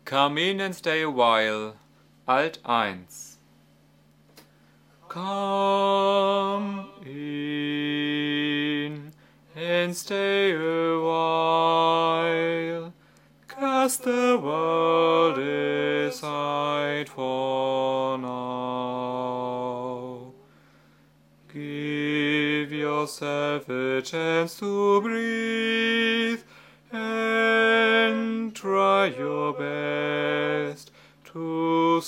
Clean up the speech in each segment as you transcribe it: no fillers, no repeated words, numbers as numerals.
Come in and stay a while. Alt 1. Come in and stay a while, 'cause the world is right for now. Give yourself a chance to breathe and try your best to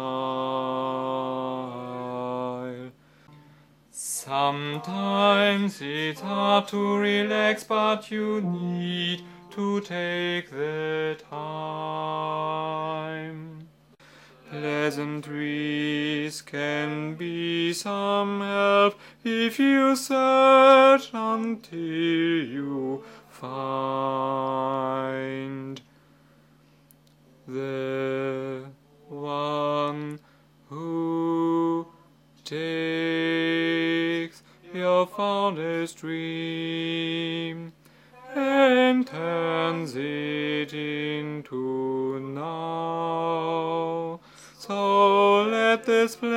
smile. Sometimes it's hard to relax, but you need to take the time. Pleasantries can be some help if you search until you find the one who takes your fondest dream and turns it into now. So let this